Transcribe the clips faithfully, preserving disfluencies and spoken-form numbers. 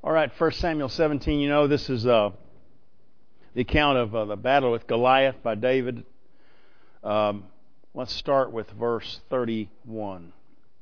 All right, First Samuel seventeen, you know, this is uh, the account of uh, the battle with Goliath by David. Um, let's start with verse thirty-one.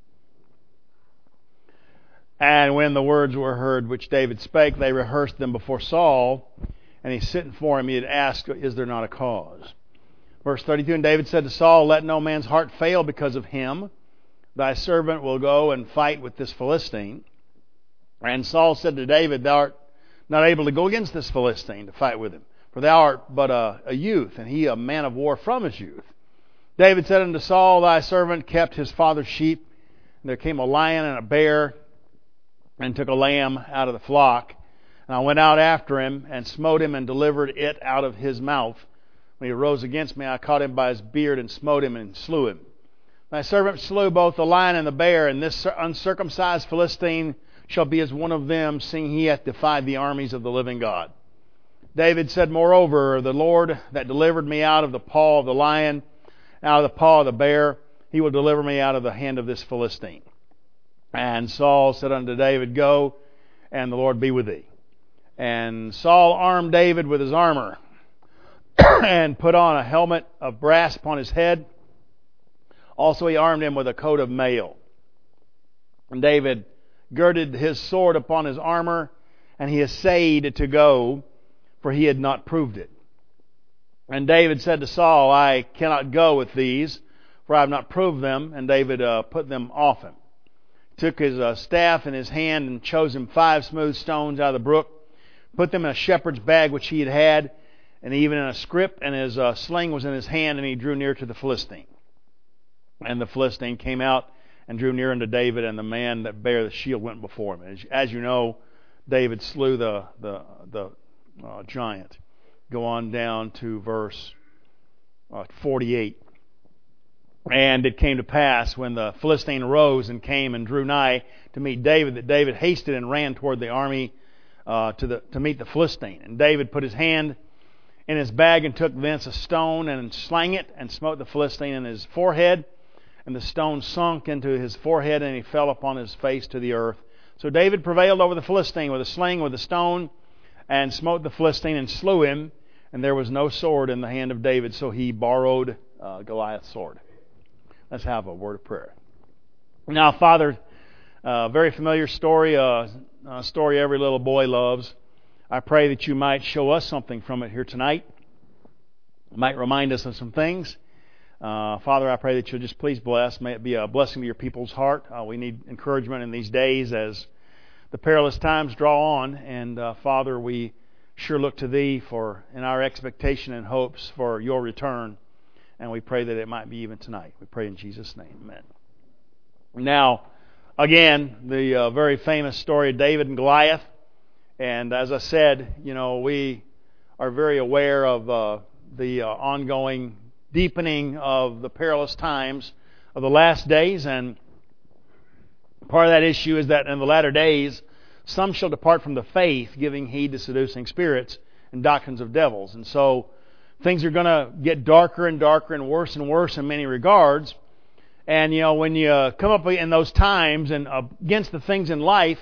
And when the words were heard which David spake, they rehearsed them before Saul, and he sitting for him, he had asked, Is there not a cause? Verse thirty-two, And David said to Saul, Let no man's heart fail because of him. Thy servant will go and fight with this Philistine. And Saul said to David, Thou art not able to go against this Philistine to fight with him, for thou art but a, a youth, and he a man of war from his youth. David said unto Saul, Thy servant kept his father's sheep, and there came a lion and a bear, and took a lamb out of the flock. And I went out after him, and smote him, and delivered it out of his mouth. When he arose against me, I caught him by his beard, and smote him, and slew him. Thy servant slew both the lion and the bear, and this uncircumcised Philistine shall be as one of them, seeing he hath defied the armies of the living God. David said, Moreover, the Lord that delivered me out of the paw of the lion, out of the paw of the bear, he will deliver me out of the hand of this Philistine. And Saul said unto David, Go, and the Lord be with thee. And Saul armed David with his armor, and put on a helmet of brass upon his head. Also he armed him with a coat of mail. And David girded his sword upon his armor, and he essayed to go, for he had not proved it. And David said to Saul, I cannot go with these, for I have not proved them. And David uh, put them off him. Took his uh, staff in his hand, and chose him five smooth stones out of the brook, put them in a shepherd's bag which he had had, and even in a scrip, and his uh, sling was in his hand, and he drew near to the Philistine. And the Philistine came out and drew near unto David, and the man that bare the shield went before him. As, as you know, David slew the the, the uh, giant. Go on down to verse uh, forty-eight. And it came to pass, when the Philistine arose and came and drew nigh to meet David, that David hasted and ran toward the army uh, to the to meet the Philistine. And David put his hand in his bag, and took thence a stone, and slang it, and smote the Philistine in his forehead. And the stone sunk into his forehead, and he fell upon his face to the earth. So David prevailed over the Philistine with a sling, with a stone, and smote the Philistine, and slew him. And there was no sword in the hand of David, so he borrowed uh, Goliath's sword. Let's have a word of prayer. Now, Father, a uh, very familiar story, uh, a story every little boy loves. I pray that you might show us something from it here tonight. Might remind us of some things. Uh, Father, I pray that you'll just please bless. May it be a blessing to your people's heart. Uh, we need encouragement in these days as the perilous times draw on. And uh, Father, we sure look to Thee for in our expectation and hopes for your return. And we pray that it might be even tonight. We pray in Jesus' name. Amen. Now, again, the uh, very famous story of David and Goliath. And as I said, you know, we are very aware of uh, the uh, ongoing deepening of the perilous times of the last days. And part of that issue is that in the latter days, some shall depart from the faith, giving heed to seducing spirits and doctrines of devils. And so things are going to get darker and darker and worse and worse in many regards. And, you know, when you come up in those times and against the things in life,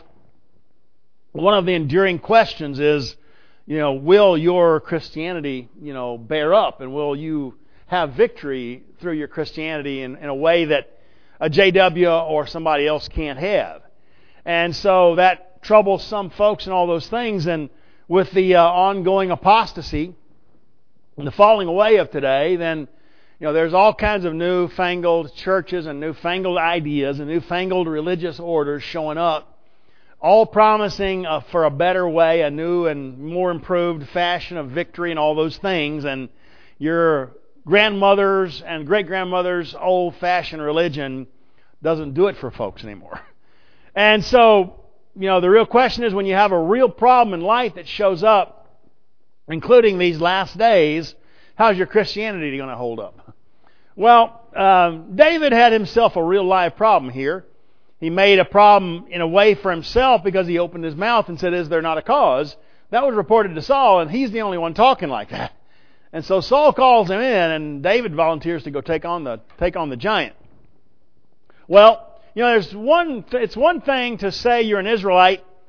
one of the enduring questions is, you know, will your Christianity, you know, bear up, and will you have victory through your Christianity in, in a way that a J W or somebody else can't have? And so that troubles some folks and all those things. And with the uh, ongoing apostasy and the falling away of today, then, you know, there's all kinds of newfangled churches and newfangled ideas and newfangled religious orders showing up, all promising uh, for a better way, a new and more improved fashion of victory and all those things. And your grandmother's and great-grandmother's old-fashioned religion doesn't do it for folks anymore. And so, you know, the real question is, when you have a real problem in life that shows up, including these last days, how's your Christianity going to hold up? Well, um, David had himself a real live problem here. He made a problem in a way for himself because he opened his mouth and said, Is there not a cause? That was reported to Saul, and he's the only one talking like that. And so Saul calls him in, and David volunteers to go take on the take on the giant. Well, you know, there's one. It's one thing to say you're an Israelite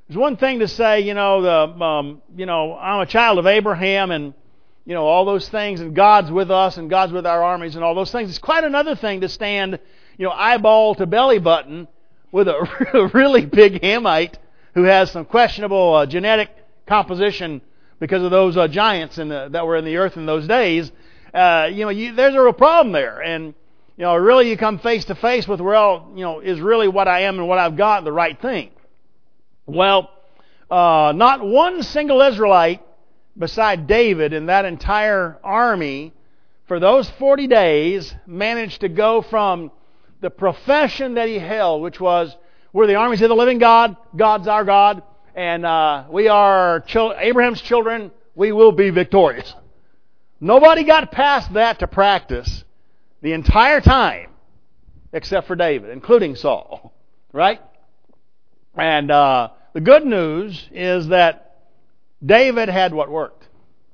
There's one thing to say, you know, the um, you know, I'm a child of Abraham, and you know all those things, and God's with us, and God's with our armies, and all those things. It's quite another thing to stand, you know, eyeball to belly button with a really big Hamite who has some questionable uh, genetic composition because of those uh, giants in the, that were in the earth in those days. Uh, you know, you, there's a real problem there, and you know, really, you come face to face with, well, you know, is really what I am and what I've got the right thing? Well, uh, not one single Israelite beside David in that entire army for those forty days managed to go from the profession that he held, which was, we're the armies of the living God, God's our God, and uh, we are chil- Abraham's children, we will be victorious. Nobody got past that to practice the entire time except for David, including Saul, right? And uh, the good news is that David had what worked.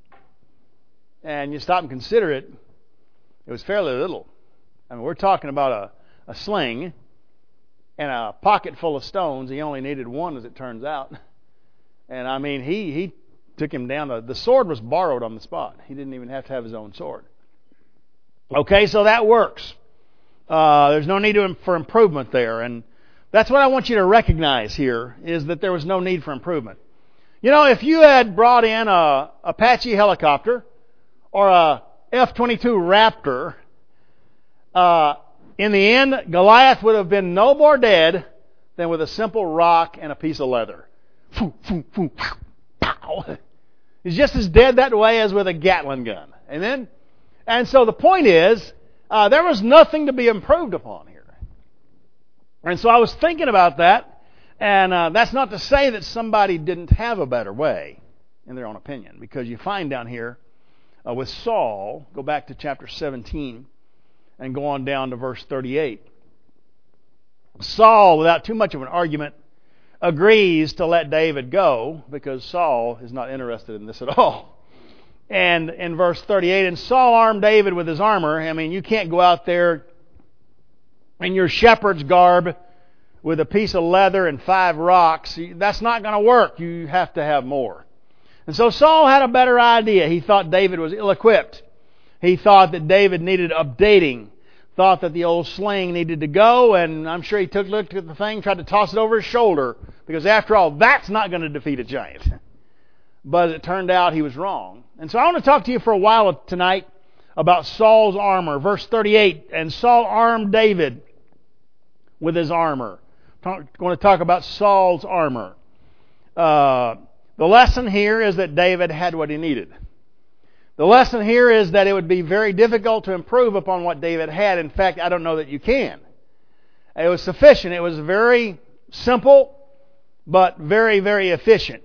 And you stop and consider it, it was fairly little. I mean, we're talking about a, a sling and a pocket full of stones. He only needed one, as it turns out. And I mean, he, he took him down. To, the sword was borrowed on the spot. He didn't even have to have his own sword. Okay, so that works. Uh, there's no need to, for improvement there. And that's what I want you to recognize here, is that there was no need for improvement. You know, if you had brought in a Apache helicopter or a F twenty-two Raptor, uh, in the end, Goliath would have been no more dead than with a simple rock and a piece of leather. Foo, foo, foo, pow. He's just as dead that way as with a Gatling gun. Amen? And so the point is, uh, there was nothing to be improved upon here. And so I was thinking about that, and uh, that's not to say that somebody didn't have a better way, in their own opinion, because you find down here uh, with Saul, go back to chapter seventeen, and go on down to verse thirty-eight. Saul, without too much of an argument, agrees to let David go, because Saul is not interested in this at all. And in verse thirty-eight, and Saul armed David with his armor. I mean, you can't go out there in your shepherd's garb with a piece of leather and five rocks. That's not going to work. You have to have more. And so Saul had a better idea. He thought David was ill-equipped. He thought that David needed updating. Thought that the old sling needed to go, and I'm sure he took looked at the thing, tried to toss it over his shoulder, because after all, that's not going to defeat a giant. But it turned out he was wrong. And so I want to talk to you for a while tonight about Saul's armor. Verse thirty-eight, and Saul armed David with his armor. I'm going to talk about Saul's armor. Uh, the lesson here is that David had what he needed. The lesson here is that it would be very difficult to improve upon what David had. In fact, I don't know that you can. It was sufficient. It was very simple, but very, very efficient.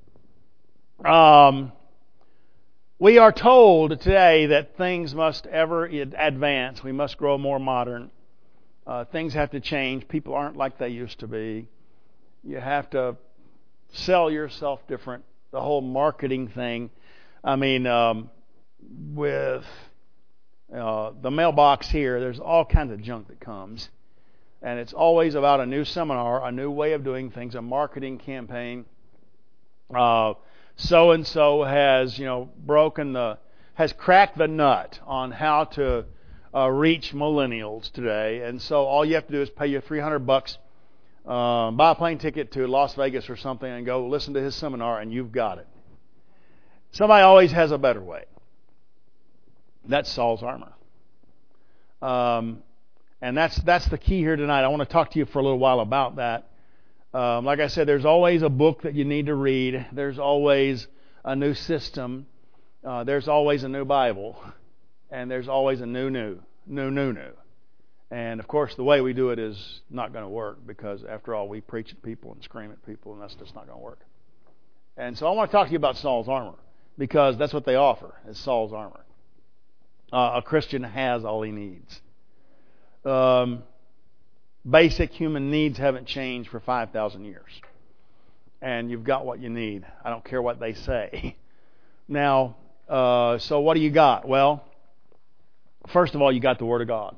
Um, we are told today that things must ever advance. We must grow more modern. Uh, things have to change. People aren't like they used to be. You have to sell yourself different. The whole marketing thing. I mean, um, with uh, the mailbox here, there's all kinds of junk that comes. And it's always about a new seminar, a new way of doing things, a marketing campaign. Uh, so-and-so has, you know, broken the, has cracked the nut on how to uh, reach millennials today. And so all you have to do is pay your three hundred bucks, uh, buy a plane ticket to Las Vegas or something, and go listen to his seminar, and you've got it. Somebody always has a better way. That's Saul's armor. Um, and that's that's the key here tonight. I want to talk to you for a little while about that. Um, like I said, there's always a book that you need to read. There's always a new system. Uh, there's always a new Bible. And there's always a new, new, new, new, new. And, of course, the way we do it is not going to work because, after all, we preach at people and scream at people, and that's just not going to work. And so I want to talk to you about Saul's armor because that's what they offer, is Saul's armor. Uh, a Christian has all he needs. Um, basic human needs haven't changed for five thousand years. And you've got what you need. I don't care what they say. Now, uh, so what do you got? Well, first of all, you got the Word of God.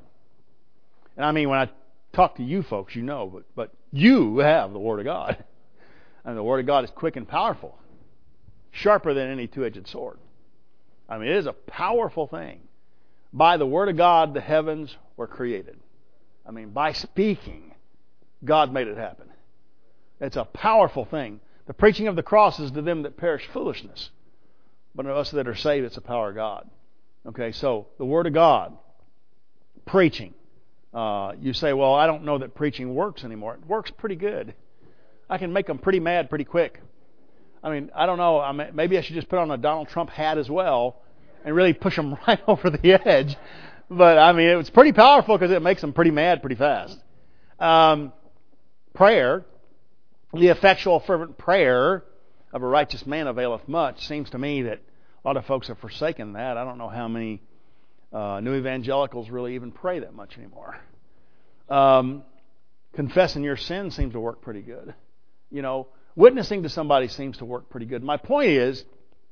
And I mean, when I talk to you folks, you know, but, but you have the Word of God. And the Word of God is quick and powerful, sharper than any two-edged sword. I mean, it is a powerful thing. By the Word of God, the heavens were created. I mean, by speaking, God made it happen. It's a powerful thing. The preaching of the cross is to them that perish foolishness. But to us that are saved, it's the power of God. Okay, so the Word of God, preaching. Uh, you say, well, I don't know that preaching works anymore. It works pretty good. I can make them pretty mad pretty quick. I mean, I don't know. I mean, maybe I should just put on a Donald Trump hat as well and really push them right over the edge. But, I mean, it's pretty powerful because it makes them pretty mad pretty fast. Um, prayer, the effectual fervent prayer of a righteous man availeth much. Seems to me that a lot of folks have forsaken that. I don't know how many uh, new evangelicals really even pray that much anymore. Um, confessing your sin seems to work pretty good. You know, witnessing to somebody seems to work pretty good. My point is,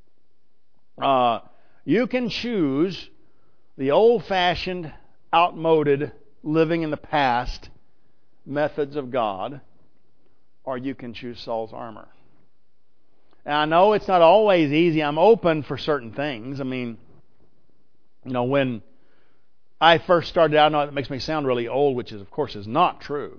uh, you can choose the old-fashioned, outmoded, living in the past methods of God, or you can choose Saul's armor. And I know it's not always easy. I'm open for certain things. I mean, you know, when I first started out, I know it makes me sound really old, which is, of course, is not true.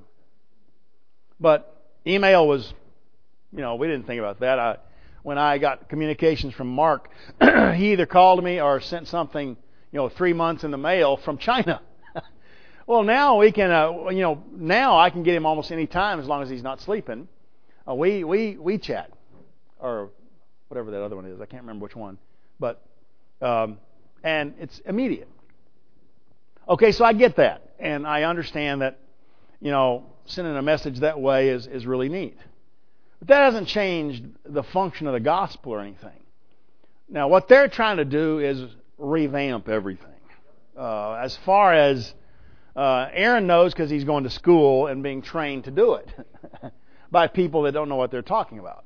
But email was, you know, we didn't think about that. I, when I got communications from Mark, he either called me or sent something, you know, three months in the mail from China. Well, now we can, uh, you know, now I can get him almost any time as long as he's not sleeping. Uh, we we we chat, or whatever that other one is. I can't remember which one, but um, and it's immediate. Okay, so I get that, and I understand that, you know, sending a message that way is is really neat. But that hasn't changed the function of the gospel or anything. Now, what they're trying to do is revamp everything. Uh, as far as uh, Aaron knows, because he's going to school and being trained to do it by people that don't know what they're talking about.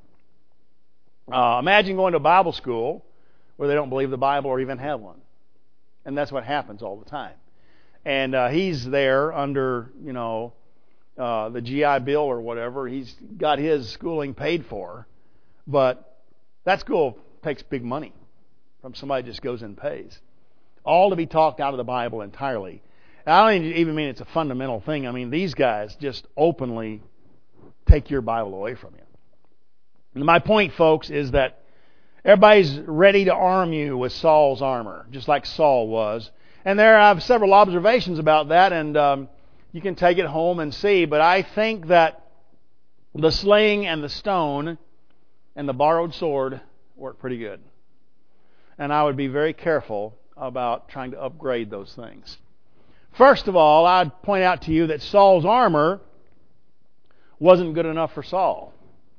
Uh, imagine going to Bible school where they don't believe the Bible or even have one. And that's what happens all the time. And uh, he's there under, you know, uh, the G I Bill or whatever. He's got his schooling paid for. But that school takes big money from somebody who just goes and pays. All to be talked out of the Bible entirely. And I don't even mean it's a fundamental thing. I mean, these guys just openly take your Bible away from you. And my point, folks, is that everybody's ready to arm you with Saul's armor, just like Saul was. And there I have several observations about that, and um, you can take it home and see. But I think that the sling and the stone and the borrowed sword work pretty good. And I would be very careful about trying to upgrade those things. First of all, I'd point out to you that Saul's armor wasn't good enough for Saul.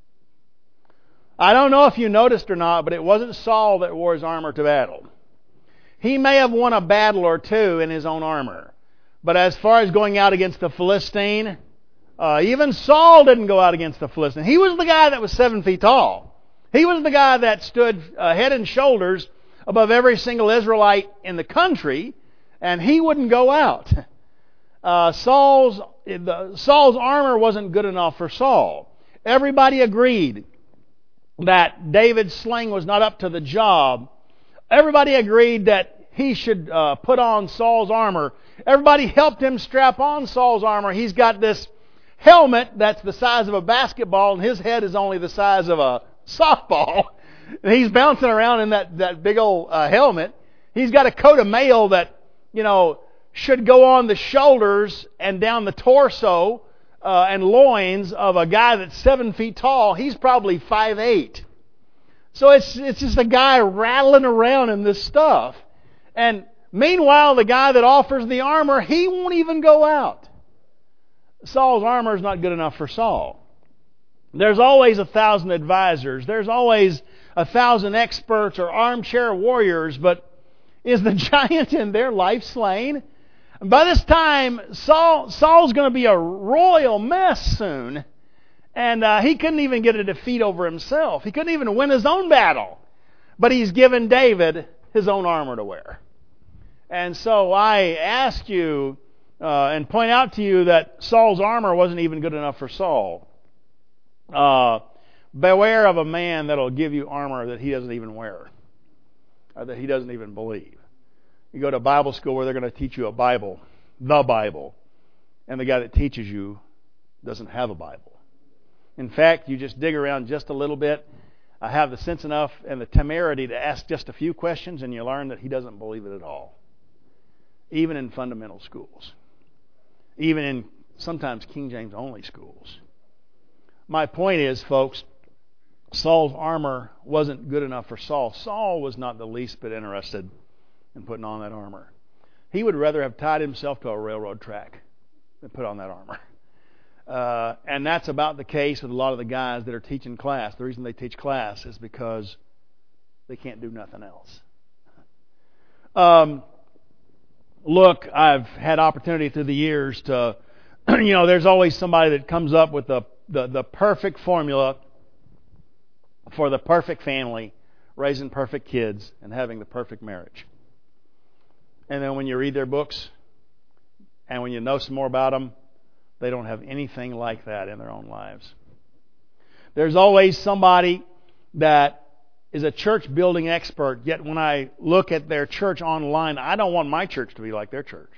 I don't know if you noticed or not, but it wasn't Saul that wore his armor to battle. He may have won a battle or two in his own armor. But as far as going out against the Philistine, uh, even Saul didn't go out against the Philistine. He was the guy that was seven feet tall. He was the guy that stood uh, head and shoulders above every single Israelite in the country, and he wouldn't go out. Uh, Saul's the, Saul's armor wasn't good enough for Saul. Everybody agreed that David's sling was not up to the job. Everybody agreed that he should uh, put on Saul's armor. Everybody helped him strap on Saul's armor. He's got this helmet that's the size of a basketball, and his head is only the size of a softball. And he's bouncing around in that, that big old uh, helmet. He's got a coat of mail that, you know, should go on the shoulders and down the torso uh, and loins of a guy that's seven feet tall. He's probably five eight. So it's it's just a guy rattling around in this stuff. And meanwhile, the guy that offers the armor, he won't even go out. Saul's armor is not good enough for Saul. There's always a thousand advisors. There's always a thousand experts or armchair warriors, but is the giant in their life slain? And by this time, Saul Saul's going to be a royal mess soon. And uh, he couldn't even get a defeat over himself. He couldn't even win his own battle. But he's given David his own armor to wear. And so I ask you uh, and point out to you that Saul's armor wasn't even good enough for Saul. Uh, beware of a man that'll give you armor that he doesn't even wear, or that he doesn't even believe. You go to Bible school where they're going to teach you a Bible, the Bible, and the guy that teaches you doesn't have a Bible. In fact, you just dig around just a little bit, I have the sense enough and the temerity to ask just a few questions, and you learn that he doesn't believe it at all. Even in fundamental schools. Even in sometimes King James only schools. My point is, folks, Saul's armor wasn't good enough for Saul. Saul was not the least bit interested in putting on that armor. He would rather have tied himself to a railroad track than put on that armor. Uh, and that's about the case with a lot of the guys that are teaching class. The reason they teach class is because they can't do nothing else. Um, look, I've had opportunity through the years to, you know, there's always somebody that comes up with the, the, the perfect formula for the perfect family, raising perfect kids, and having the perfect marriage. And then when you read their books, and when you know some more about them, they don't have anything like that in their own lives. There's always somebody that is a church building expert, yet when I look at their church online, I don't want my church to be like their church.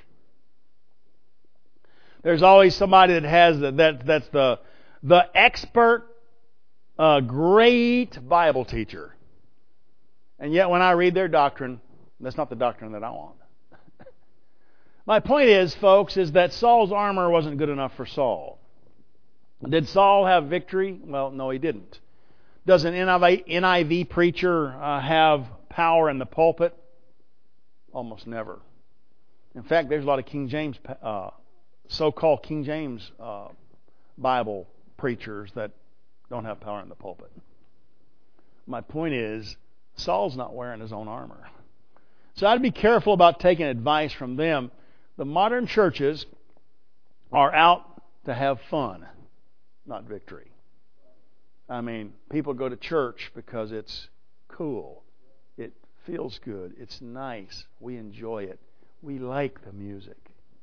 There's always somebody that has the, that that's the the expert, uh, great Bible teacher. And yet when I read their doctrine, that's not the doctrine that I want. My point is, folks, is that Saul's armor wasn't good enough for Saul. Did Saul have victory? Well, no, he didn't. Does an N I V preacher uh, have power in the pulpit? Almost never. In fact, there's a lot of King James, uh, so-called King James uh, Bible preachers that don't have power in the pulpit. My point is, Saul's not wearing his own armor. So I'd be careful about taking advice from them. The modern churches are out to have fun, not victory. I mean, people go to church because it's cool. It feels good. It's nice. We enjoy it. We like the music.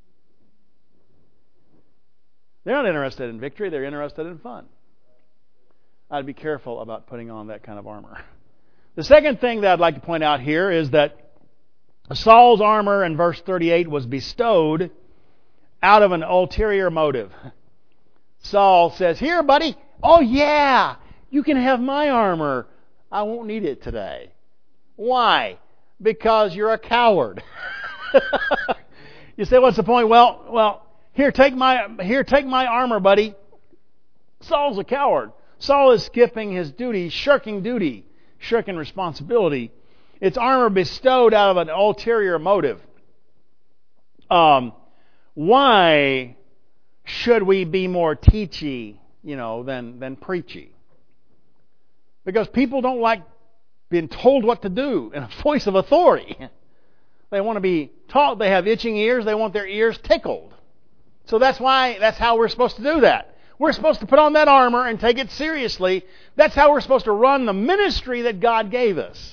They're not interested in victory. They're interested in fun. I'd be careful about putting on that kind of armor. The second thing that I'd like to point out here is that Saul's armor in verse thirty-eight was bestowed out of an ulterior motive. Saul says, "Here, buddy. Oh, yeah. You can have my armor. I won't need it today." Why? Because you're a coward. You say, what's the point? Well, well, here, take my here, take my armor, buddy. Saul's a coward. Saul is skipping his duty, shirking duty, shirking responsibility. It's armor bestowed out of an ulterior motive. Um, why should we be more teachy, you know, than, than preachy? Because people don't like being told what to do in a voice of authority. They want to be taught. They have itching ears. They want their ears tickled. So that's why, that's how we're supposed to do that. We're supposed to put on that armor and take it seriously. That's how we're supposed to run the ministry that God gave us.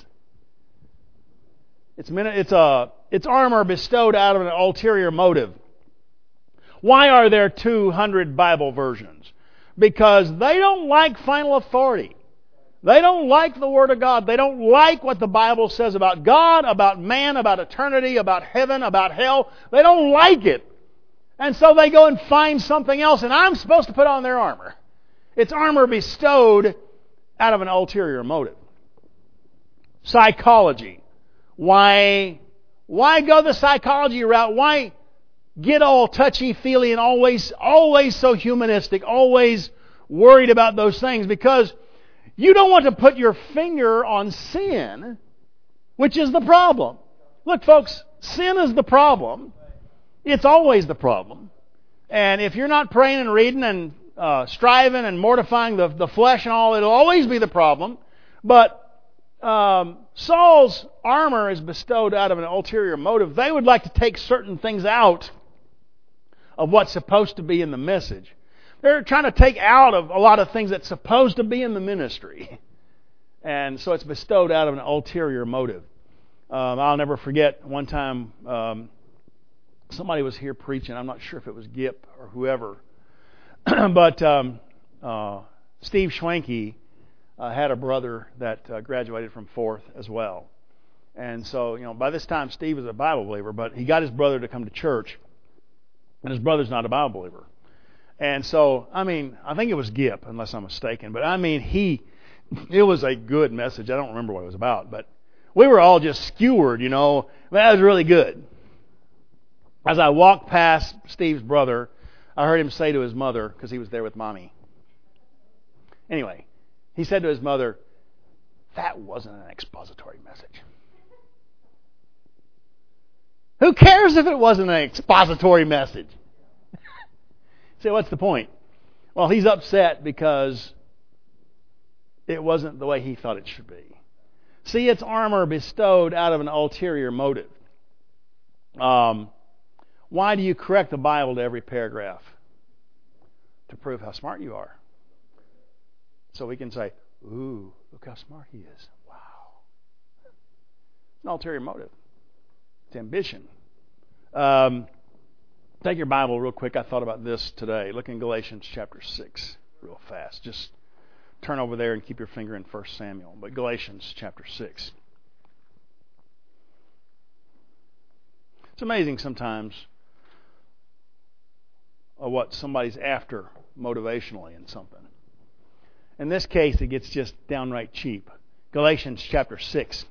It's it's a it's armor bestowed out of an ulterior motive. Why are there two hundred Bible versions? Because they don't like final authority. They don't like the Word of God. They don't like what the Bible says about God, about man, about eternity, about heaven, about hell. They don't like it. And so they go and find something else, and I'm supposed to put on their armor. It's armor bestowed out of an ulterior motive. Psychology. Why, why go the psychology route? Why get all touchy-feely and always, always so humanistic, always worried about those things? Because you don't want to put your finger on sin, which is the problem. Look, folks, sin is the problem. It's always the problem. And if you're not praying and reading and uh, striving and mortifying the, the flesh and all, it'll always be the problem. But um, Saul's armor is bestowed out of an ulterior motive. They would like to take certain things out of what's supposed to be in the message. They're trying to take out of a lot of things that's supposed to be in the ministry. And so it's bestowed out of an ulterior motive. Um, I'll never forget one time um, somebody was here preaching. I'm not sure if it was Gip or whoever. but um, uh, Steve Schwanke uh, had a brother that uh, graduated from Fourth as well. And so, you know, by this time Steve was a Bible believer, but he got his brother to come to church, and his brother's not a Bible believer. And so, I mean, I think it was Gip, unless I'm mistaken, but I mean, he, it was a good message. I don't remember what it was about, but we were all just skewered, you know. That was really good. As I walked past Steve's brother, I heard him say to his mother, because he was there with Mommy. Anyway, he said to his mother, "That wasn't an expository message." Who cares if it wasn't an expository message? So what's the point? Well, he's upset because it wasn't the way he thought it should be. See, it's armor bestowed out of an ulterior motive. Um, why do you correct the Bible to every paragraph? To prove how smart you are. So we can say, "Ooh, look how smart he is. Wow." It's an ulterior motive. It's ambition. Um, take your Bible real quick. I thought about this today. Look in Galatians chapter six real fast. Just turn over there and keep your finger in First Samuel. But Galatians chapter six. It's amazing sometimes of what somebody's after motivationally in something. In this case, it gets just downright cheap. Galatians chapter six.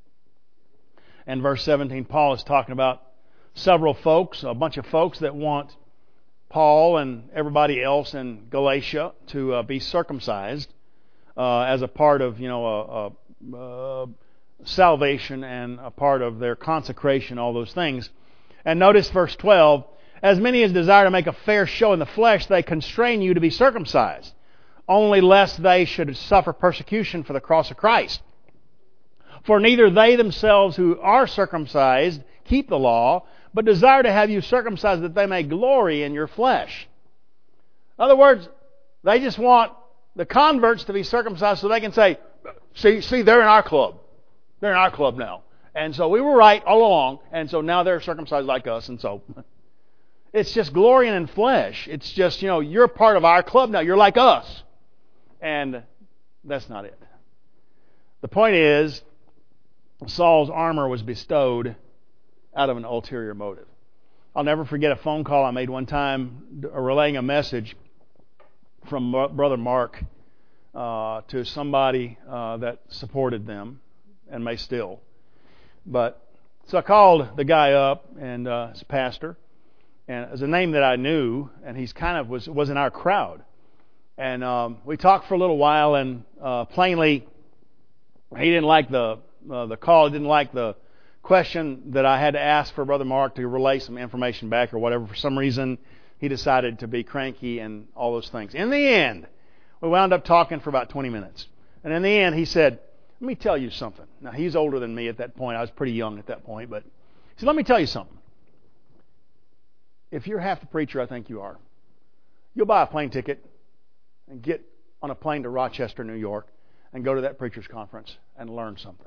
And verse seventeen, Paul is talking about several folks, a bunch of folks that want Paul and everybody else in Galatia to uh, be circumcised uh, as a part of, you know, a, a, a salvation and a part of their consecration, all those things. And notice verse twelve, "As many as desire to make a fair show in the flesh, they constrain you to be circumcised, only lest they should suffer persecution for the cross of Christ. For neither they themselves who are circumcised keep the law, but desire to have you circumcised that they may glory in your flesh." In other words, they just want the converts to be circumcised so they can say, see, see, they're in our club. They're in our club now. And so we were right all along, and so now they're circumcised like us, and so it's just glorying in flesh. It's just, you know, you're part of our club now. You're like us. And that's not it. The point is, Saul's armor was bestowed out of an ulterior motive. I'll never forget a phone call I made one time relaying a message from Brother Mark uh, to somebody uh, that supported them and may still. But so I called the guy up, and uh, his pastor, and it was a name that I knew, and he's kind of was was in our crowd. And um, we talked for a little while, and uh, plainly he didn't like the uh, the call. He didn't like the question that I had to ask for Brother Mark to relay some information back or whatever. For some reason, he decided to be cranky and all those things. In the end, we wound up talking for about twenty minutes. And in the end, he said, "Let me tell you something." Now, he's older than me at that point. I was pretty young at that point. But he said, "Let me tell you something. If you're half the preacher I think you are, you'll buy a plane ticket and get on a plane to Rochester, New York, and go to that preacher's conference and learn something."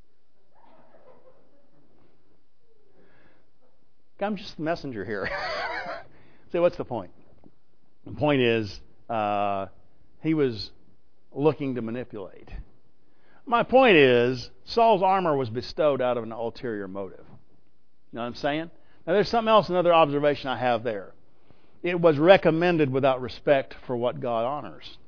I'm just the messenger here. So what's the point? The point is, uh, he was looking to manipulate. My point is, Saul's armor was bestowed out of an ulterior motive. You know what I'm saying? Now there's something else, another observation I have there. It was recommended without respect for what God honors.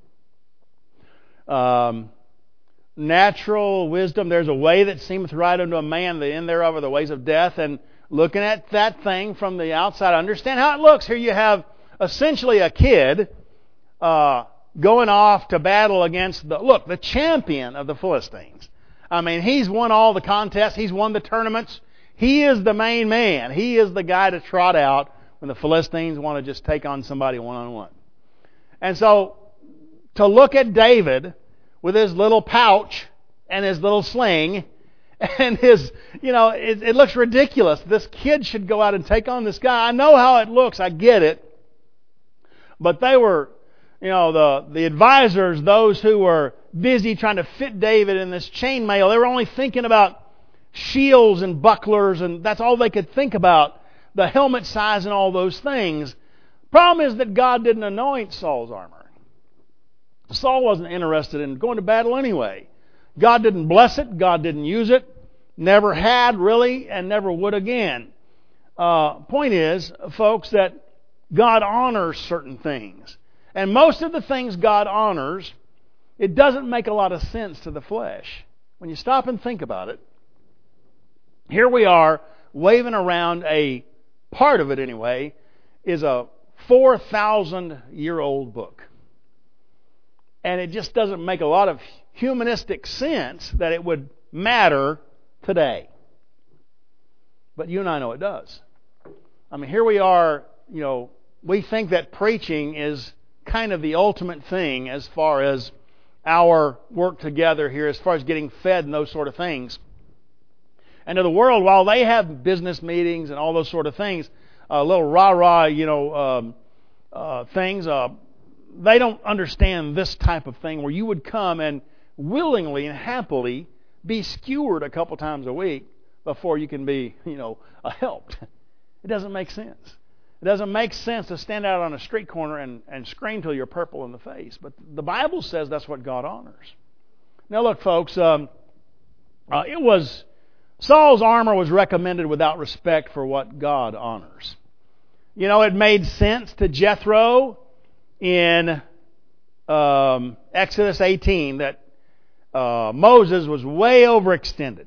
Um, natural wisdom, there's a way that seemeth right unto a man, the end thereof are the ways of death. And looking at that thing from the outside, understand how it looks. Here you have essentially a kid uh, going off to battle against the, look, the champion of the Philistines. I mean, he's won all the contests. He's won the tournaments. He is the main man. He is the guy to trot out when the Philistines want to just take on somebody one-on-one. And so, to look at David with his little pouch and his little sling and his, you know, it, it looks ridiculous. This kid should go out and take on this guy. I know how it looks. I get it. But they were, you know, the, the advisors, those who were busy trying to fit David in this chainmail, they were only thinking about shields and bucklers, and that's all they could think about, the helmet size and all those things. Problem is that God didn't anoint Saul's armor. Saul wasn't interested in going to battle anyway. God didn't bless it. God didn't use it. Never had, really, and never would again. Uh, point is, folks, that God honors certain things. And most of the things God honors, it doesn't make a lot of sense to the flesh. When you stop and think about it, here we are waving around a, part of it anyway, is a four thousand year old book. And it just doesn't make a lot of humanistic sense that it would matter today. But you and I know it does. I mean, here we are, you know, we think that preaching is kind of the ultimate thing as far as our work together here, as far as getting fed and those sort of things. And to the world, while they have business meetings and all those sort of things, a uh, little rah-rah, you know, um, uh, things, uh, they don't understand this type of thing where you would come and willingly and happily be skewered a couple times a week before you can be, you know, uh, helped. It doesn't make sense. It doesn't make sense to stand out on a street corner and, and scream till you're purple in the face. But the Bible says that's what God honors. Now look, folks, um, uh, it was... Saul's armor was recommended without respect for what God honors. You know, it made sense to Jethro in um, Exodus eighteen that uh, Moses was way overextended.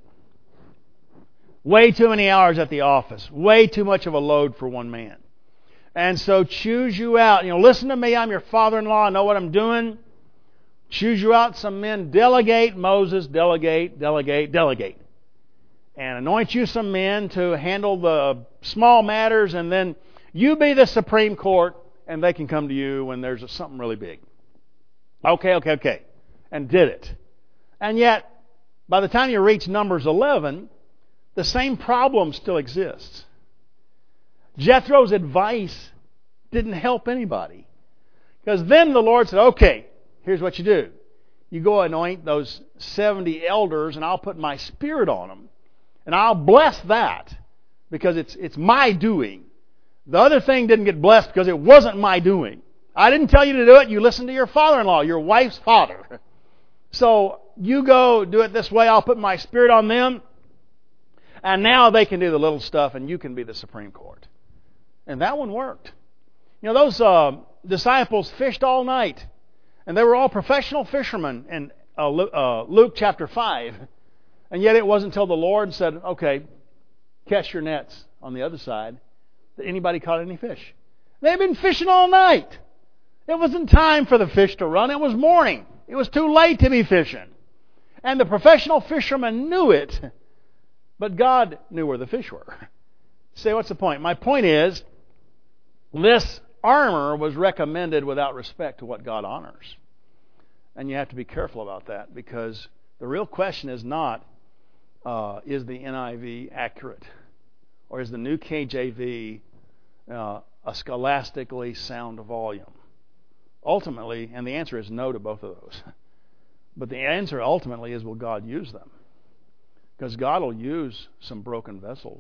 Way too many hours at the office. Way too much of a load for one man. And so choose you out. You know, listen to me, I'm your father-in-law, I know what I'm doing. Choose you out some men. Delegate, Moses, delegate, delegate, delegate. And anoint you some men to handle the small matters, and then you be the Supreme Court, and they can come to you when there's something really big. Okay, okay, okay. And did it. And yet, by the time you reach Numbers eleven, the same problem still exists. Jethro's advice didn't help anybody. Because then the Lord said, okay, here's what you do. You go anoint those seventy elders, and I'll put my Spirit on them. And I'll bless that because it's it's my doing. The other thing didn't get blessed because it wasn't my doing. I didn't tell you to do it. You listened to your father-in-law, your wife's father. So you go do it this way. I'll put my Spirit on them. And now they can do the little stuff and you can be the Supreme Court. And that one worked. You know, those uh, disciples fished all night. And they were all professional fishermen in uh, Luke chapter five. And yet it wasn't until the Lord said, okay, cast your nets on the other side, that anybody caught any fish. They've been fishing all night. It wasn't time for the fish to run. It was morning. It was too late to be fishing. And the professional fishermen knew it, but God knew where the fish were. Say, what's the point? My point is, this armor was recommended without respect to what God honors. And you have to be careful about that, because the real question is not, Uh, is the N I V accurate? Or is the New K J V uh, a scholastically sound volume? Ultimately, and the answer is no to both of those. But the answer ultimately is, will God use them? Because God will use some broken vessels.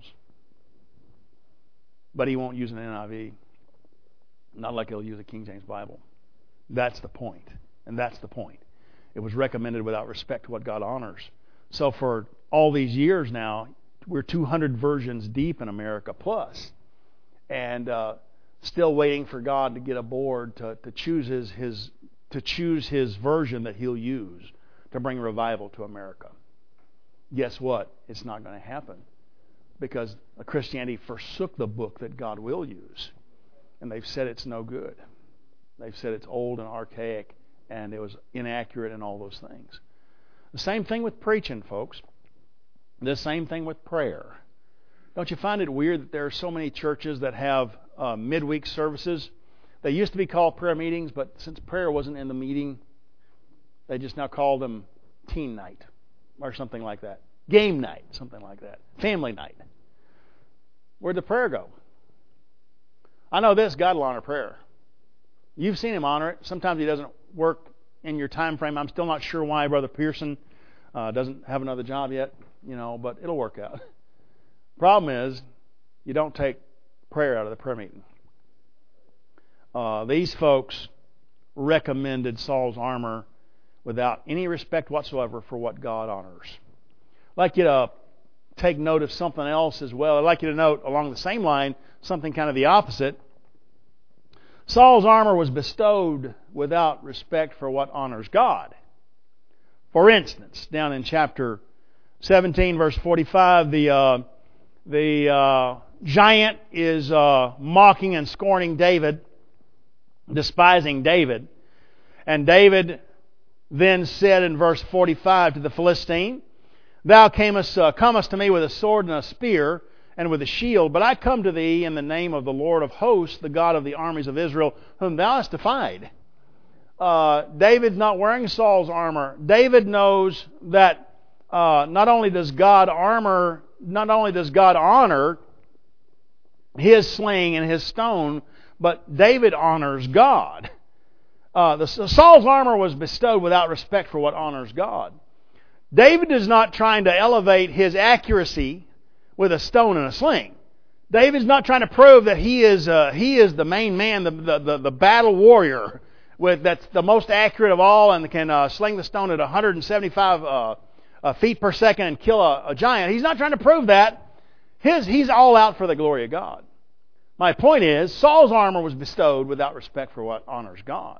But He won't use an N I V. Not like He'll use a King James Bible. That's the point. And that's the point. It was recommended without respect to what God honors. So for all these years now, we're two hundred versions deep in America plus, and uh, still waiting for God to get aboard to, to choose his, his to choose His version that He'll use to bring revival to America. Guess what? It's not going to happen, because Christianity forsook the book that God will use, and they've said it's no good. They've said it's old and archaic, and it was inaccurate and all those things. The same thing with preaching, folks. The same thing with prayer. Don't you find it weird that there are so many churches that have uh, midweek services? They used to be called prayer meetings, but since prayer wasn't in the meeting, they just now call them teen night or something like that. Game night, something like that. Family night. Where'd the prayer go? I know this, God will honor prayer. You've seen Him honor it. Sometimes He doesn't work in your time frame. I'm still not sure why Brother Pearson uh, doesn't have another job yet, you know, but it'll work out. Problem is, you don't take prayer out of the prayer meeting. Uh, these folks recommended Saul's armor without any respect whatsoever for what God honors. I'd like you to take note of something else as well. I'd like you to note along the same line something kind of the opposite. Saul's armor was bestowed without respect for what honors God. For instance, down in chapter seventeen, verse forty-five, the uh, the uh, giant is uh, mocking and scorning David, despising David. And David then said in verse forty-five to the Philistine, Thou camest, uh, comest to me with a sword and a spear and with a shield, but I come to thee in the name of the Lord of hosts, the God of the armies of Israel, whom thou hast defied. Uh, David's not wearing Saul's armor. David knows that uh, not only does God armor, not only does God honor his sling and his stone, but David honors God. Uh, the, Saul's armor was bestowed without respect for what honors God. David is not trying to elevate his accuracy with a stone and a sling. David's not trying to prove that he is uh, he is the main man, the, the, the, the battle warrior with that's the most accurate of all and can uh, sling the stone at one hundred seventy-five uh, uh, feet per second and kill a, a giant. He's not trying to prove that. His He's all out for the glory of God. My point is, Saul's armor was bestowed without respect for what honors God.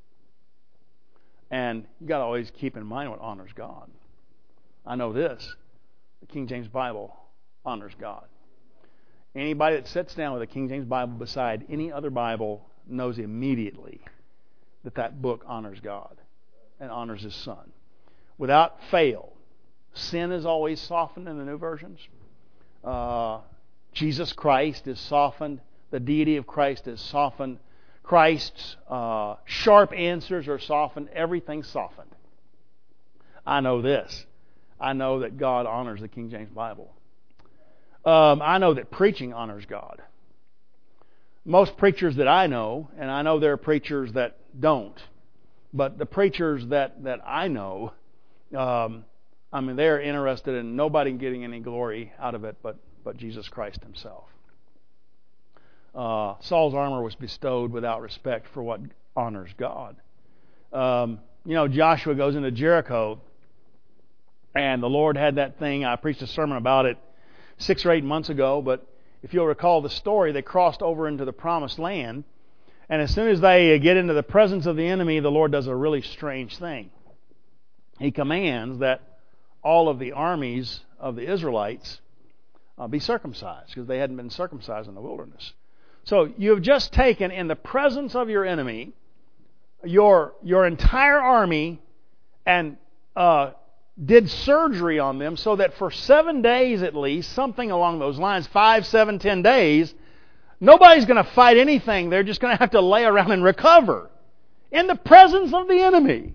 And you've got to always keep in mind what honors God. I know this. The King James Bible honors God. Anybody that sits down with a King James Bible beside any other Bible knows immediately that that book honors God and honors His Son. Without fail, sin is always softened in the new versions. Uh, Jesus Christ is softened. The deity of Christ is softened. Christ's uh, sharp answers are softened. Everything's softened. I know this. I know that God honors the King James Bible. Um, I know that preaching honors God. Most preachers that I know, and I know there are preachers that don't, but the preachers that, that I know, um, I mean, they're interested in nobody getting any glory out of it but, but Jesus Christ Himself. Uh, Saul's armor was bestowed without respect for what honors God. Um, you know, Joshua goes into Jericho, and the Lord had that thing. I preached a sermon about it six or eight months ago, but if you'll recall the story, they crossed over into the promised land, and as soon as they get into the presence of the enemy, the Lord does a really strange thing. He commands that all of the armies of the Israelites uh, be circumcised, because they hadn't been circumcised in the wilderness. So you've just taken, in the presence of your enemy, your your entire army and uh, did surgery on them so that for seven days at least, something along those lines, five, seven, ten days, nobody's going to fight anything. They're just going to have to lay around and recover in the presence of the enemy.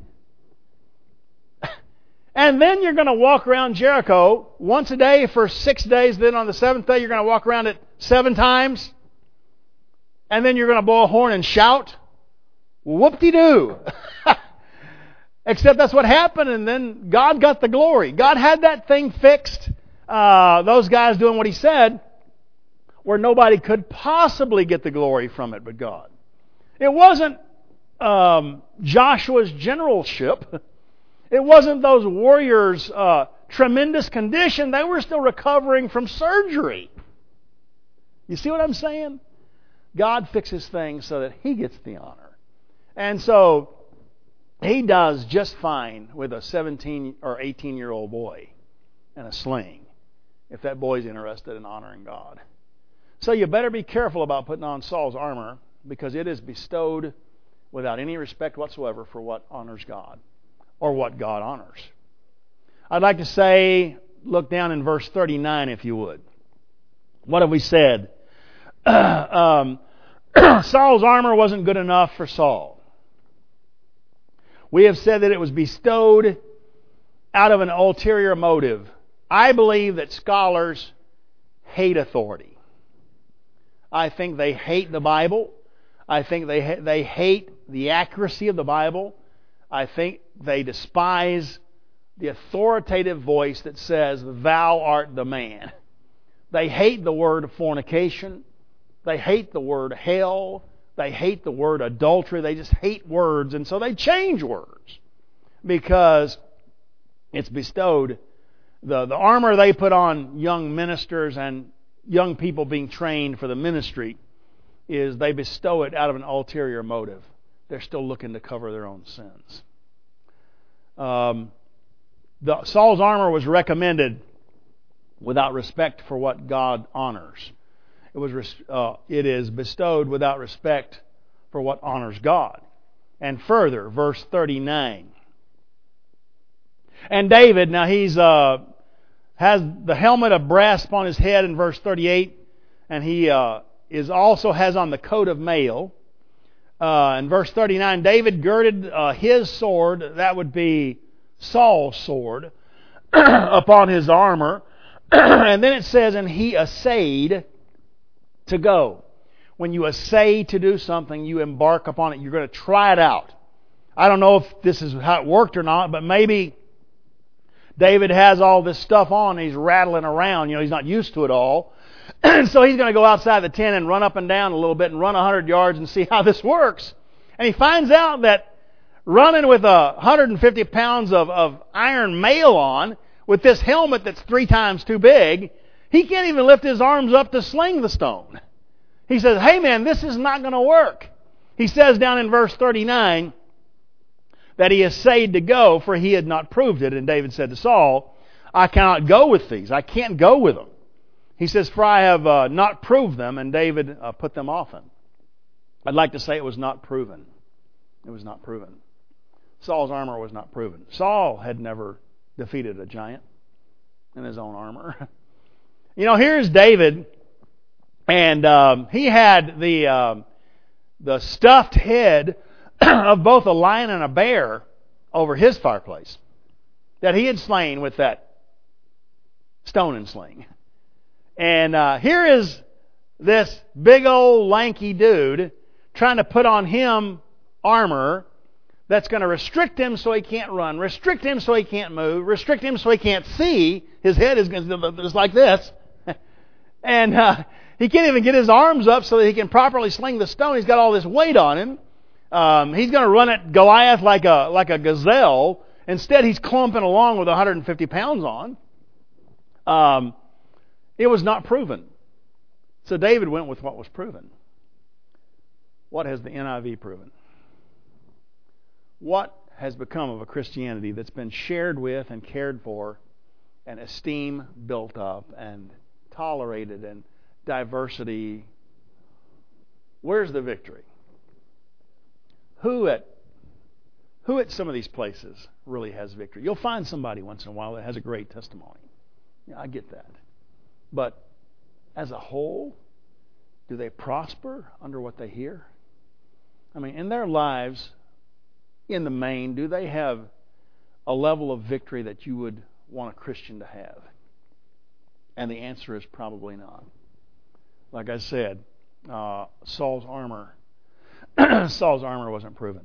And then you're going to walk around Jericho once a day for six days. Then on the seventh day, you're going to walk around it seven times. And then you're going to blow a horn and shout. Whoop-de-doo. Except that's what happened, and then God got the glory. God had that thing fixed. Uh, those guys doing what He said, where nobody could possibly get the glory from it but God. It wasn't um, Joshua's generalship. It wasn't those warriors' uh, tremendous condition. They were still recovering from surgery. You see what I'm saying? God fixes things so that He gets the honor. And so He does just fine with a seventeen or eighteen-year-old boy and a sling if that boy's interested in honoring God. So you better be careful about putting on Saul's armor, because it is bestowed without any respect whatsoever for what honors God or what God honors. I'd like to say, look down in verse thirty-nine if you would. What have we said? um, Saul's armor wasn't good enough for Saul. We have said that it was bestowed out of an ulterior motive. I believe that scholars hate authority. I think they hate the Bible. I think they ha- they hate the accuracy of the Bible. I think they despise the authoritative voice that says, "Thou art the man." They hate the word fornication. They hate the word hell. They hate the word adultery. They just hate words. And so they change words because it's bestowed. The, the armor they put on young ministers and young people being trained for the ministry is they bestow it out of an ulterior motive. They're still looking to cover their own sins. Um, the, Saul's armor was recommended without respect for what God honors. It was uh, it is bestowed without respect for what honors God. And further, verse thirty-nine. And David, now he's uh, has the helmet of brass upon his head in verse thirty-eight, and he uh, is also has on the coat of mail. Uh, in verse thirty-nine, David girded uh, his sword, that would be Saul's sword, upon his armor. And then it says, and he essayed to go. When you essay to do something, you embark upon it. You're going to try it out. I don't know if this is how it worked or not, but maybe David has all this stuff on and he's rattling around. You know, he's not used to it all. And so he's going to go outside the tent and run up and down a little bit and run one hundred yards and see how this works. And he finds out that running with a one hundred fifty pounds of, of iron mail on, with this helmet that's three times too big, he can't even lift his arms up to sling the stone. He says, hey man, this is not going to work. He says down in verse thirty-nine that he essayed to go, for he had not proved it. And David said to Saul, I cannot go with these. I can't go with them. He says, for I have uh, not proved them. And David uh, put them off him. I'd like to say it was not proven. It was not proven. Saul's armor was not proven. Saul had never defeated a giant in his own armor. You know, here's David, and um, he had the um, the stuffed head of both a lion and a bear over his fireplace that he had slain with that stone and sling. And uh, here is this big old lanky dude trying to put on him armor that's going to restrict him so he can't run, restrict him so he can't move, restrict him so he can't see. His head is just like this. And uh, he can't even get his arms up so that he can properly sling the stone. He's got all this weight on him. Um, he's going to run at Goliath like a like a gazelle. Instead, he's clumping along with one hundred fifty pounds on. Um, it was not proven. So David went with what was proven. What has the N I V proven? What has become of a Christianity that's been shared with and cared for and esteem built up and tolerated and diversity? Where's the victory? Who at who at some of these places really has victory? You'll find somebody once in a while that has a great testimony. Yeah, I get that. But as a whole, do they prosper under what they hear? I mean, in their lives, in the main, do they have a level of victory that you would want a Christian to have? And the answer is probably not. Like I said, uh, Saul's armor, Saul's armor wasn't proven.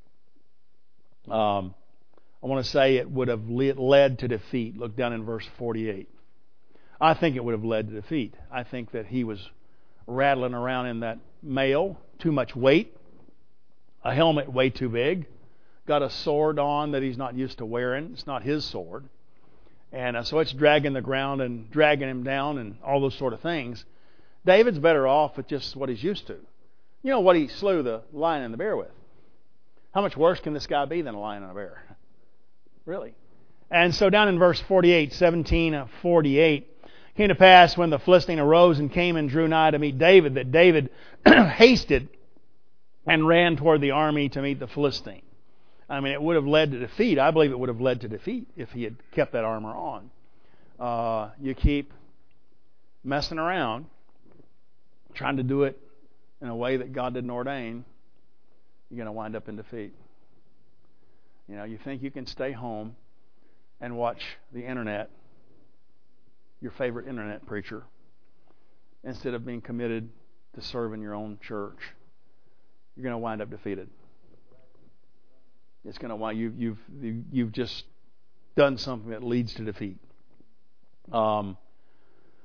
Um, I want to say it would have led to defeat. Look down in verse forty-eight. I think it would have led to defeat. I think that he was rattling around in that mail, too much weight, a helmet way too big, got a sword on that he's not used to wearing. It's not his sword. And uh, so it's dragging the ground and dragging him down and all those sort of things. David's better off with just what he's used to. You know what he slew the lion and the bear with. How much worse can this guy be than a lion and a bear? Really? And so down in verse forty-eight, seventeen forty-eight, came to pass when the Philistine arose and came and drew nigh to meet David, that David hasted and ran toward the army to meet the Philistine. I mean, it would have led to defeat. I believe it would have led to defeat if he had kept that armor on. Uh, you keep messing around, trying to do it in a way that God didn't ordain, you're going to wind up in defeat. You know, you think you can stay home and watch the internet, your favorite internet preacher, instead of being committed to serving your own church. You're going to wind up defeated. It's going to wind you you've you've just done something that leads to defeat. Um,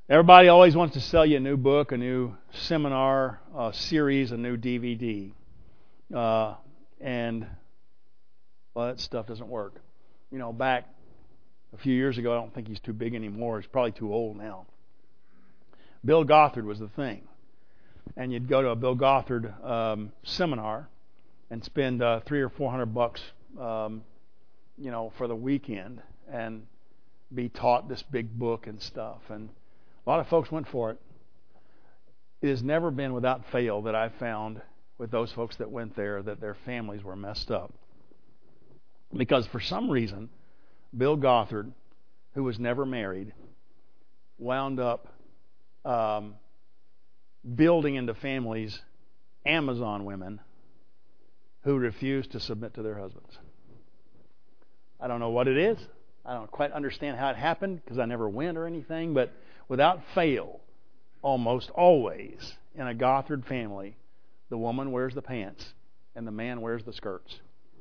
Everybody always wants to sell you a new book, a new seminar, a series, a new D V D. Uh, and, well, that stuff doesn't work. You know, back a few years ago, I don't think he's too big anymore. He's probably too old now. Bill Gothard was the thing. And you'd go to a Bill Gothard um, seminar and spend uh, three or four hundred bucks, um, you know, for the weekend and be taught this big book and stuff. And a lot of folks went for it. It has never been without fail that I've found with those folks that went there that their families were messed up. Because for some reason, Bill Gothard, who was never married, wound up um, building into families Amazon women who refused to submit to their husbands. I don't know what it is. I don't quite understand how it happened because I never went or anything, but without fail, almost always in a Gothard family, the woman wears the pants and the man wears the skirts.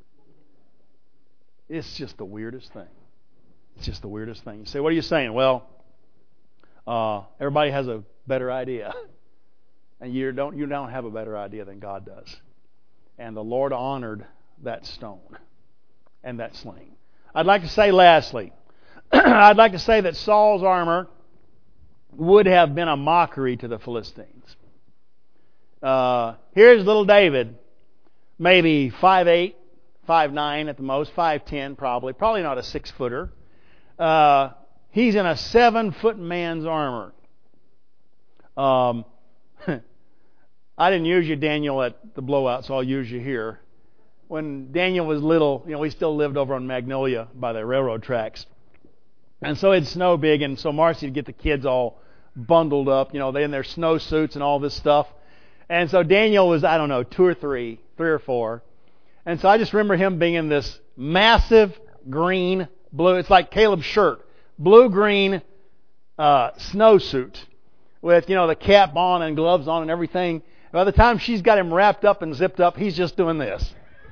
It's just the weirdest thing. It's just the weirdest thing. You say, what are you saying? Well, uh, everybody has a better idea. And you don't, you don't have a better idea than God does. And the Lord honored that stone and that sling. I'd like to say lastly, I'd like to say that Saul's armor would have been a mockery to the Philistines. Uh, here's little David, maybe five eight, five nine at the most, five ten probably, probably not a six-footer. Uh, he's in a seven-foot man's armor. Um, I didn't use you, Daniel, at the blowout, so I'll use you here. When Daniel was little, you know, we still lived over on Magnolia by the railroad tracks. And so it'd snow big, and so Marcy would get the kids all bundled up, you know, they in their snowsuits and all this stuff. And so Daniel was, I don't know, two or three, three or four. And so I just remember him being in this massive green, blue, it's like Caleb's shirt, blue-green uh, snowsuit with, you know, the cap on and gloves on and everything. By the time she's got him wrapped up and zipped up, he's just doing this.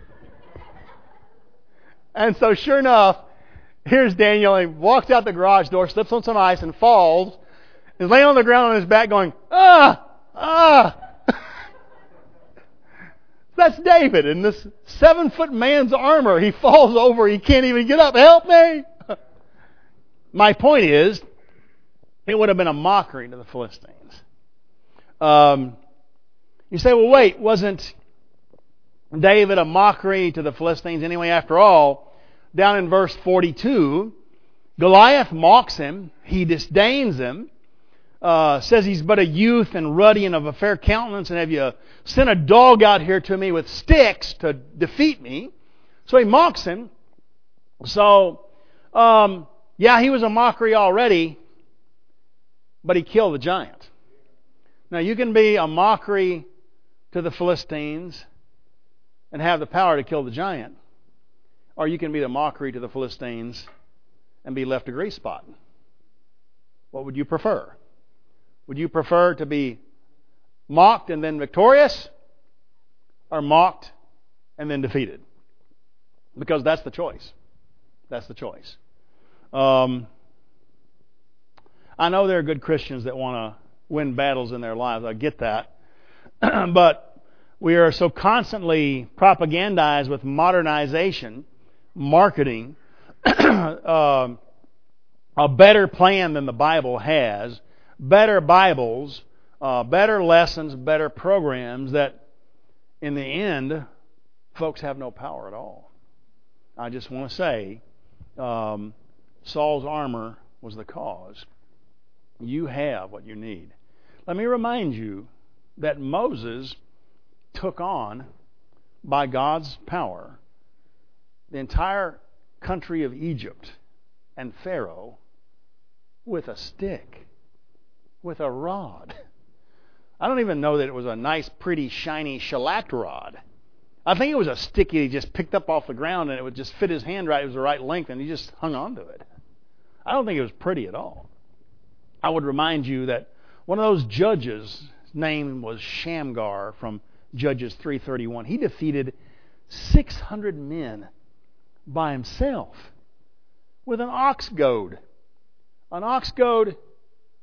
And so sure enough, here's Daniel. He walks out the garage door, slips on some ice and falls. He's laying on the ground on his back going, ah, ah. That's David in this seven-foot man's armor. He falls over. He can't even get up. Help me. My point is, it would have been a mockery to the Philistines. Um, you say, well, wait, wasn't David a mockery to the Philistines anyway? After all, down in verse forty-two, Goliath mocks him. He disdains him. Uh, says he's but a youth and ruddy and of a fair countenance, and have you sent a dog out here to me with sticks to defeat me? So he mocks him. So, um, yeah, he was a mockery already, but he killed the giant. Now, you can be a mockery to the Philistines and have the power to kill the giant, or you can be the mockery to the Philistines and be left a grease spot. What would you prefer? Would you prefer to be mocked and then victorious, or mocked and then defeated? Because that's the choice. That's the choice. Um, I know there are good Christians that want to win battles in their lives. I get that. But we are so constantly propagandized with modernization, marketing, uh, a better plan than the Bible has, better Bibles, uh, better lessons, better programs, that in the end, folks have no power at all. I just want to say, um, Saul's armor was the cause. You have what you need. Let me remind you that Moses took on, by God's power, the entire country of Egypt and Pharaoh with a stick, with a rod. I don't even know that it was a nice, pretty, shiny shellacked rod. I think it was a stick he just picked up off the ground, and it would just fit his hand right. It was the right length, and he just hung on to it. I don't think it was pretty at all. I would remind you that one of those judges, his name was Shamgar from Judges three thirty-one. He defeated six hundred men by himself with an ox goad. An ox goad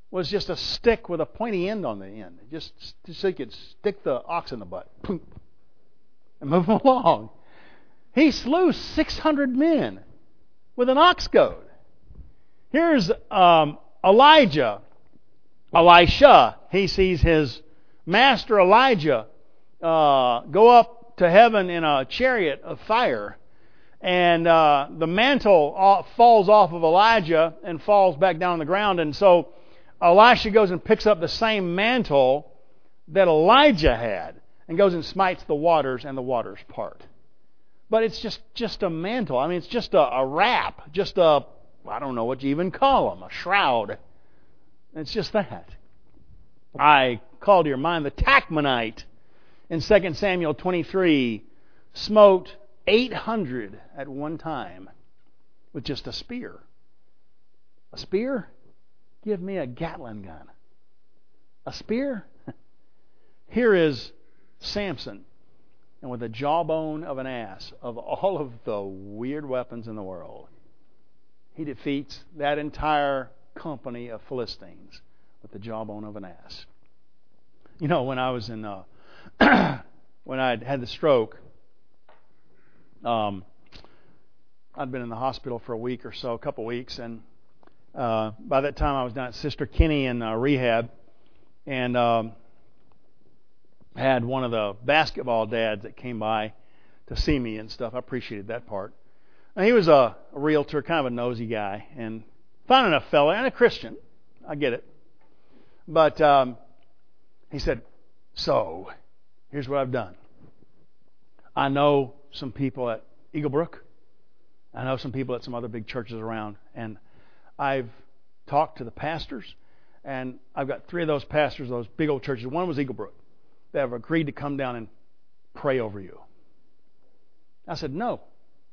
was just a stick with a pointy end on the end. Just, just so you could stick the ox in the butt. And move them along. He slew six hundred men with an ox goad. Here's um, Elijah. Elisha. He sees his master Elijah uh, go up to heaven in a chariot of fire. And uh, the mantle falls off of Elijah and falls back down on the ground. And so Elisha goes and picks up the same mantle that Elijah had and goes and smites the waters, and the waters part. But it's just, just a mantle. I mean, it's just a, a wrap. Just a, I don't know what you even call them, a shroud. It's just that. I call to your mind the Tachmonite in Second Samuel twenty-three smote eight hundred at one time with just a spear. A spear? Give me a Gatling gun. A spear? Here is Samson, and with the jawbone of an ass, of all of the weird weapons in the world, he defeats that entire company of Philistines with the jawbone of an ass. You know, when I was in, uh, when I had the stroke, um, I'd been in the hospital for a week or so, a couple weeks, and uh, by that time I was down at Sister Kenny in uh, rehab, and um, had one of the basketball dads that came by to see me and stuff. I appreciated that part. And he was a, a realtor, kind of a nosy guy, and fine enough fella, and a Christian. I get it. But um, he said, so, here's what I've done. I know some people at Eagle Brook. I know some people at some other big churches around. And I've talked to the pastors, and I've got three of those pastors, those big old churches. One was Eagle Brook. They have agreed to come down and pray over you. I said, no.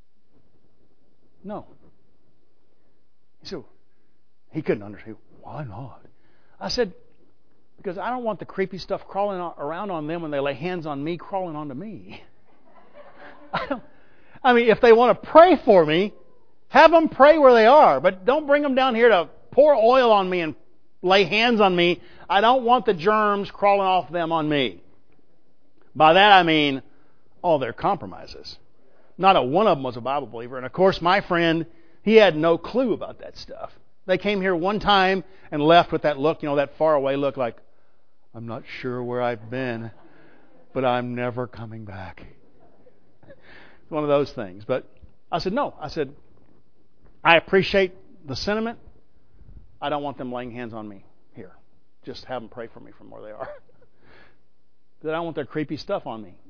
No. He said, he couldn't understand. Why not? I said, because I don't want the creepy stuff crawling around on them when they lay hands on me, crawling onto me. I, don't, I mean, if they want to pray for me, have them pray where they are. But don't bring them down here to pour oil on me and lay hands on me. I don't want the germs crawling off them on me. By that I mean all their compromises. Not a one of them was a Bible believer. And of course, my friend, he had no clue about that stuff. They came here one time and left with that look, you know, that faraway look like, I'm not sure where I've been, but I'm never coming back. It's one of those things. But I said, no. I said, I appreciate the sentiment. I don't want them laying hands on me here. Just have them pray for me from where they are. But I don't want their creepy stuff on me.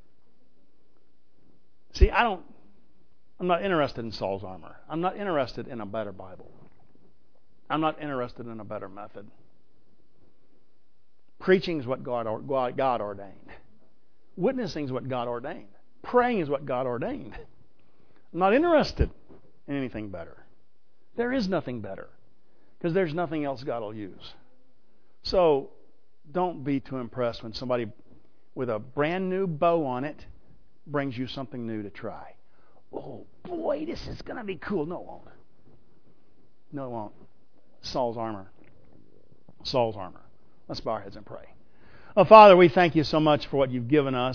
See, I don't, I'm not interested in Saul's armor. I'm not interested in a better Bible. I'm not interested in a better method. Preaching is what God, God ordained. Witnessing is what God ordained. Praying is what God ordained. I'm not interested in anything better. There is nothing better, because there's nothing else God will use. So don't be too impressed when somebody with a brand new bow on it brings you something new to try. Oh boy, this is going to be cool. No, it won't. No, it won't. Saul's armor. Saul's armor. Let's bow our heads and pray. Oh, Father, we thank you so much for what you've given us.